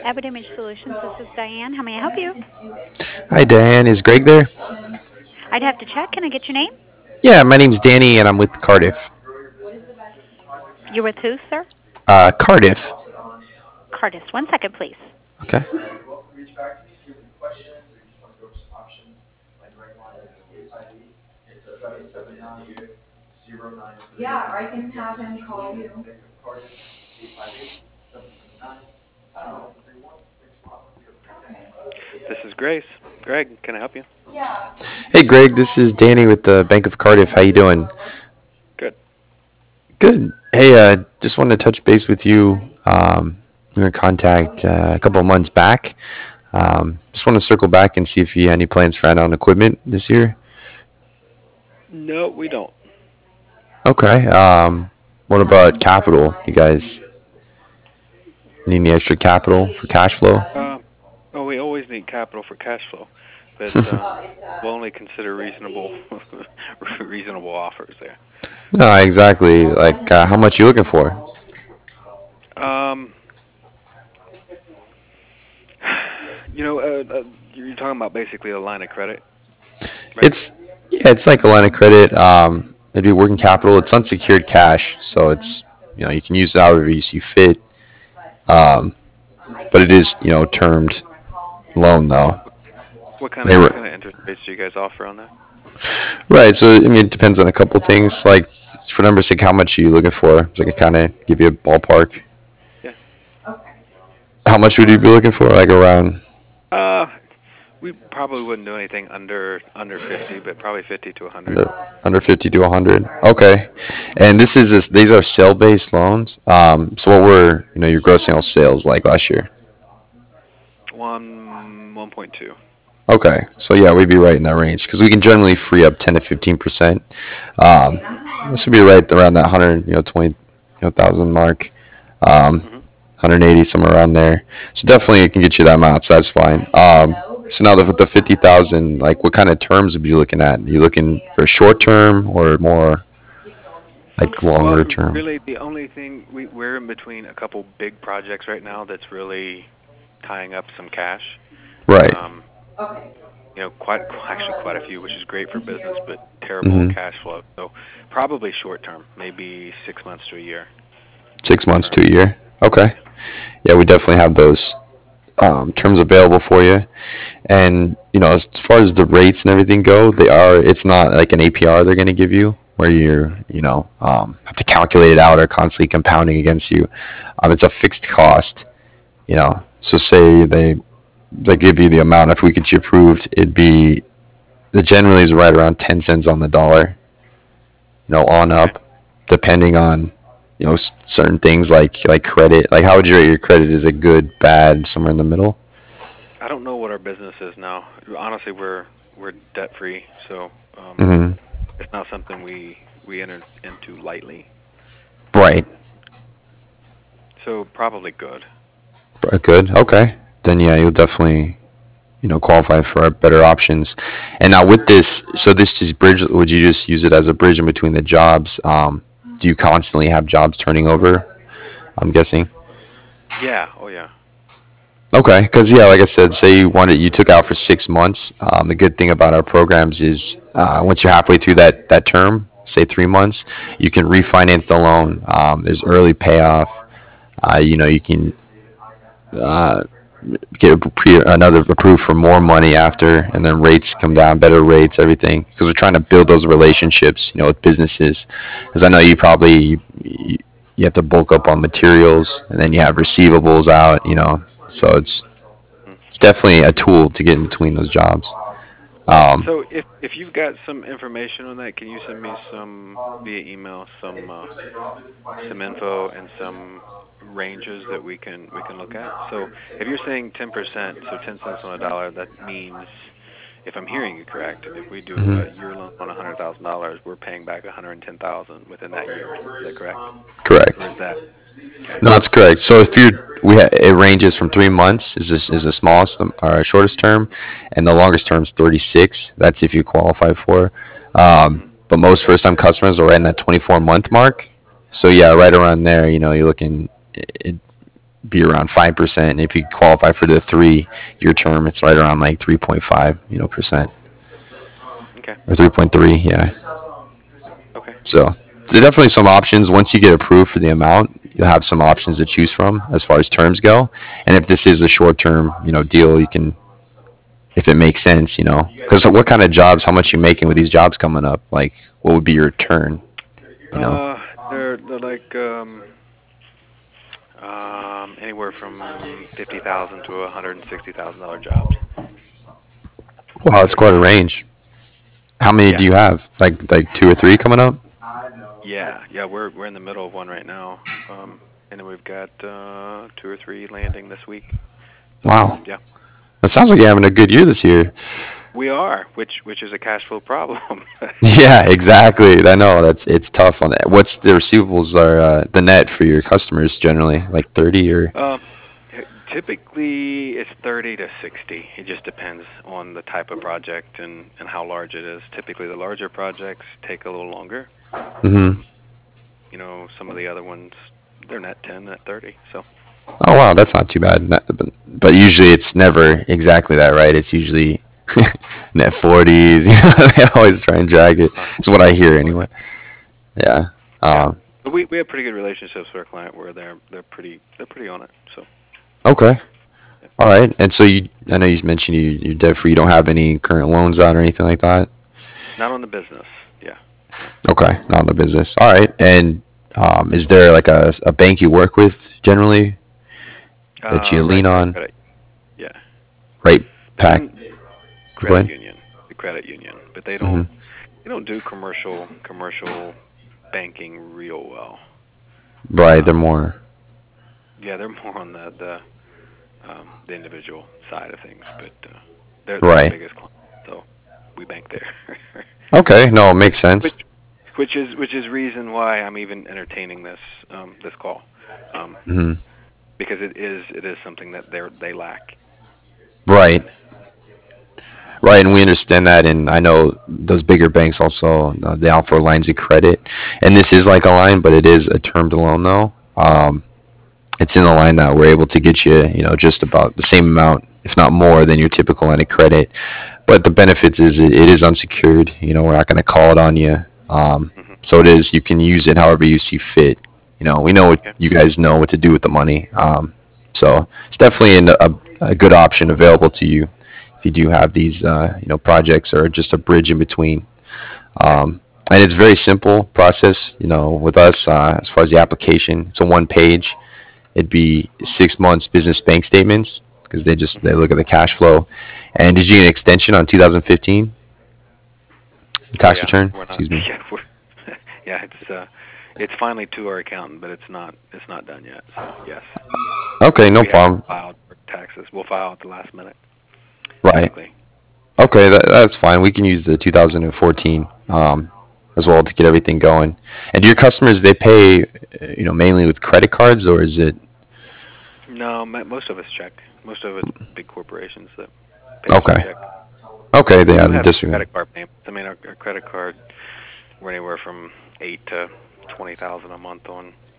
Abbott Image Solutions. This is Diane. How may I help you? Hi, Diane. Is Greg there? I'd have to check. Can I get your name? Yeah, my name's Danny, and I'm with Cardiff. You're with who, sir? Cardiff. Cardis. 1 second, please. Okay. This is Grace. Greg, can I help you? Hey, Greg. This is Danny with the Bank of Cardiff. How you doing? Good. Good. Hey, just wanted to touch base with you. We were in contact a couple of months back. Just want to circle back and see if you had any plans for add-on equipment this year. No, we don't. Okay. What about capital? You guys need any extra capital for cash flow? Oh, we always need capital for cash flow, but we'll only consider reasonable reasonable offers there. No, exactly. Like, how much you looking for? Um, you're talking about basically a line of credit, right? It's Yeah, it's like a line of credit. It'd be working capital. It's unsecured cash, so it's you can use it however you see fit. Um, but it is termed loan though. What kind They of were what kind of interest rates do you guys offer on that? right. So I mean, it depends on a couple things. Like for numbers sake, how much are you looking for? So I can kind of give you a ballpark. Yeah. How much would you be looking for? Like around Uh, we probably wouldn't do anything under 50, but probably 50 to 100. under 50 to 100. Okay. And these are sale based loans. So what were your gross annual sales like last year? 1.2. Okay, so yeah, we'd be right in that range because we can generally free up 10 to 15%. Um, this would be right around that 100, 20, thousand mark, Hmm. 180 somewhere around there. So definitely it can get you that amount. So that's fine. So now with the 50,000, like what kind of terms would you be looking at? Are you looking for short term or more like longer Well, term? really, the only thing we're in between a couple big projects right now that's really tying up some cash. Right. Um, actually quite a few, which is great for business, but terrible Hmm. cash flow. So probably short term, maybe 6 months to a year 6 months to a terms. year. Okay. Yeah. Yeah, we definitely have those terms available for you. And as far as the rates and everything go, it's not like an APR they're going to give you where have to calculate it out or constantly compounding against you. It's a fixed cost. So say they give you the amount. If we get you approved, it generally is right around 10 cents on the dollar. On Okay. up, depending on certain things like credit. Like how would you rate your credit? Is it good, bad, somewhere in the middle? I don't know what our business is now. Honestly, we're debt free, so Hmm. it's not something we enter into lightly. Right. So probably good. Good. Okay. Then yeah, you'll definitely qualify for our better options. And now with this, so this is bridge. Would you just use it as a bridge in between the jobs? Do you constantly have jobs turning over? I'm guessing. Yeah. Oh yeah. Okay, because yeah, like I said, say you took out for 6 months. The good thing about our programs is once you're halfway through that term, say 3 months, you can refinance the loan. There's early payoff. You can uh, get another approved for more money after, and then rates come down, better rates, everything. Because we're trying to build those relationships, with businesses. Because I know you have to bulk up on materials, and then you have receivables out, So Mm. it's definitely a tool to get in between those jobs. Um, So if you've got some information on that, can you send me some via email, some info and some ranges that we can look at? So if you're saying 10%, so 10 cents on a dollar, that means, if I'm hearing you correct, if we do mhm. a year loan on $100,000, we're paying back 110,000 within that year. Is that correct? Or Correct. is that okay? No, that's correct. So if you it ranges from 3 months is the smallest or shortest term, and the longest term is 36. That's if you qualify for. Hmm. But most first time customers are right in that 24-month mark. So yeah, right around there. You're looking. It be around 5%. And if you qualify for the 3 year term, it's right around like 3.5, percent Okay. or 3.3. Yeah. Okay. So there are definitely some options. Once you get approved for the amount, you'll have some options to choose from as far as terms go. And if this is a short term, deal, you can, if it makes sense, because what kind of jobs, how much you making with these jobs coming up? Like, what would be your return, you know? They're like anywhere from 50,000 to $160,000 jobs. Wow, it's quite a range. How many do Yeah. you have? Like 2 or 3 coming up? Yeah. We're in the middle of one right now, and then we've got 2 or 3 landing this week. So Wow. yeah, That sounds like you're having a good year this year. we are, which is a cash flow problem. Yeah, exactly. I know it's tough on that. What's the receivables are the net for your customers generally? Like 30 or um, Typically it's 30 to 60. It just depends on the type of project and how large it is. Typically the larger projects take a little longer. hmm Um, some of the other ones they're net 10, net 30. So Oh wow, that's not too bad. But usually it's never exactly that, right? It's usually net 40s. They always try and drag it. uh, It's what I hear anyway. Yeah. yeah, Um, but we have pretty good relationships with our client where they're pretty on it. So okay. yeah. All right. And so I know you mentioned you're debt free. You don't have any current loans out or anything like that. Not on the business. Yeah. No. Okay, not in the business. All right. And is there like a bank you work with generally that you lean Right Pack on? Credit. Yeah. Right. Pack. And Go credit ahead. union, the credit union, but hmm they don't do commercial banking real well. Right. They're Um, more. yeah, they're more on the individual side of things, but they're our Right. biggest client, so we bank there. Okay. No, it which makes which sense. which is reason why I'm even entertaining this call, um, hmm because it is something that they lack Right. in. Right, and we understand that, and I know those bigger banks also they offer lines of credit, and this is like a line, but it is a termed loan though. It's in the line that we're able to get you, just about the same amount, if not more, than your typical line of credit. But the benefits is it is unsecured. We're not going to call it on you. Hmm. So it is. You can use it however you see fit. We know what Okay. you guys know what to do with the money. So it's definitely a good option available to you if you do have these, projects or just a bridge in between. Okay. And it's very simple process. With us, as far as the application, it's a 1 page. It'd be 6 months business bank statements because they Hmm. look at the cash flow. And did you get an extension on 2015 Oh tax yeah, return? we're not. Excuse me. Yeah, yeah. It's finally to our accountant, but it's not done yet. So yes, Okay, no we haven't problem. filed for taxes. We'll file at the last minute, Right. typically. Okay, that's fine. We can use the 2014 as well to get everything going. And do your customers they pay, mainly with credit cards or is it? No, most of us check. Most of it's big corporations that pay us with Okay. check. Okay, they We do have the have some disregard. credit card payments. I mean, our credit card, we're anywhere from 8 to 20,000 a month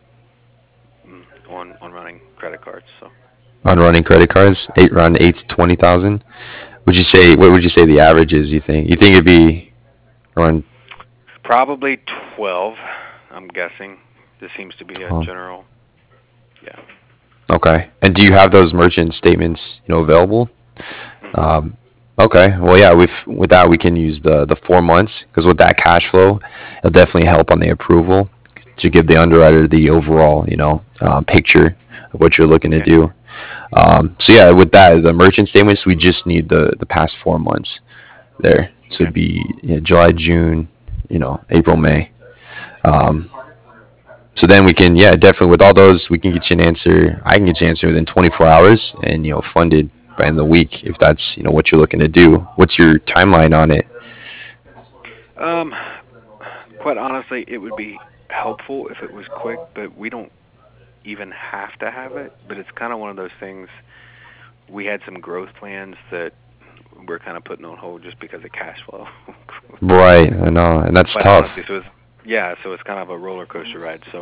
on running credit cards. So On running credit cards, around 8 to 20,000. Would you say what would you say the average is? You think it'd be around probably 12. I'm guessing. This seems to be a 12? general. Yeah. Okay. And do you have those merchant statements, available? Hmm. Um, okay. Well, yeah. With that, we can use the 4 months because with that cash flow, it'll definitely help on the approval to give the underwriter the overall, picture of what you're looking to Okay. do. So yeah, with that, the merchant statements, we just need the past 4 months there. So Okay. it'd be July, June, April, May. Um, so then we can, yeah, definitely with all those, we can get you an answer. I can get you an answer within 24 hours and, funded by the end of the week if that's, what you're looking to do. What's your timeline on it? Um, Quite honestly, it would be helpful if it was quick, but we don't even have to have it. But it's kind of one of those things. We had some growth plans that we're kind of putting on hold just because of cash flow. Right, I know, and that's Quite tough. honestly, so it's yeah, so it's kind of a roller coaster ride. So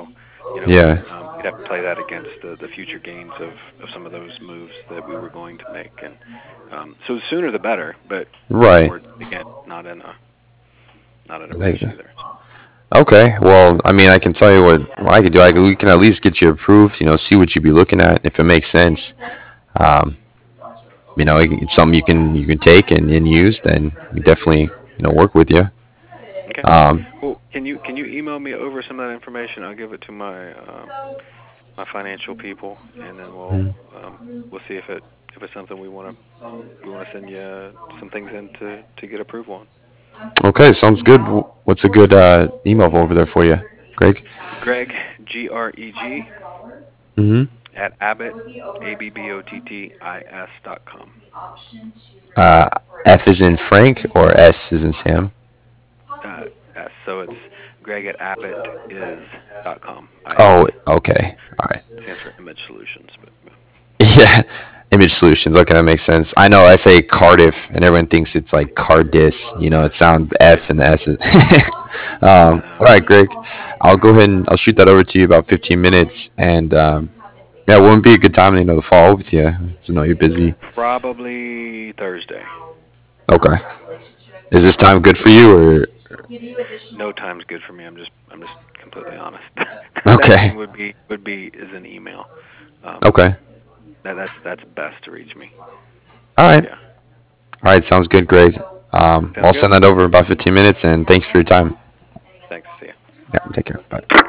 Yeah. We'd have to play that against the future gains of some of those moves that we were going to make, and so the sooner the better. But Right. we're again not in a rush Like, either. okay. Well, I mean, I can tell you what I could do. We can at least get you approved. See what you'd be looking at if it makes sense. Um, it's something you can take and use. Then we definitely work with you. Okay. Um, Well, can you email me over some of that information? I'll give it to my financial people, and then we'll see if it's something we want to send you some things in to get approval on. okay, sounds good. What's a good email over there for you, Greg? Greg, Greg, Mm-hmm. at Abbott, ABBOTTIS.com. Uh, F is in Frank or S is in Sam? So it's Greg at AbbottIs.com. Oh, okay. All right. Stands for Image Solutions. But Yeah. Image Solutions. Okay, that makes sense. I know I say Cardiff, and everyone thinks it's like Cardis. It sounds F and the S. All right, Greg. I'll go ahead and I'll shoot that over to you about 15 minutes, and yeah, it wouldn't be a good time to follow up with you. So you're busy. probably Thursday. Okay. Is this time good for you or? No time's good for me. I'm just completely honest. That Okay. thing would be is an email. Okay. That's best to reach me. All right. Yeah. All right. Sounds good, Greg. Sounds I'll good. send that over in about 15 minutes, and thanks for your time. Thanks. See ya. Yeah. Take care. Bye.